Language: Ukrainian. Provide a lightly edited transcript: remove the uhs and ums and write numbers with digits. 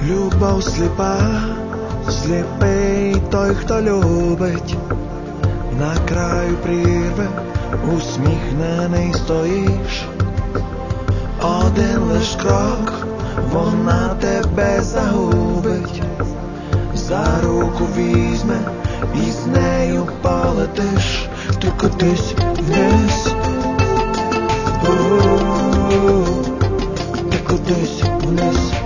Любов сліпа, сліпий той, хто любить. На краю прірви усміхнений стоїш. Один лиш крок, вона тебе загубить. За руку візьме і з нею полетиш. Ти кудись вниз, ти кудись вниз.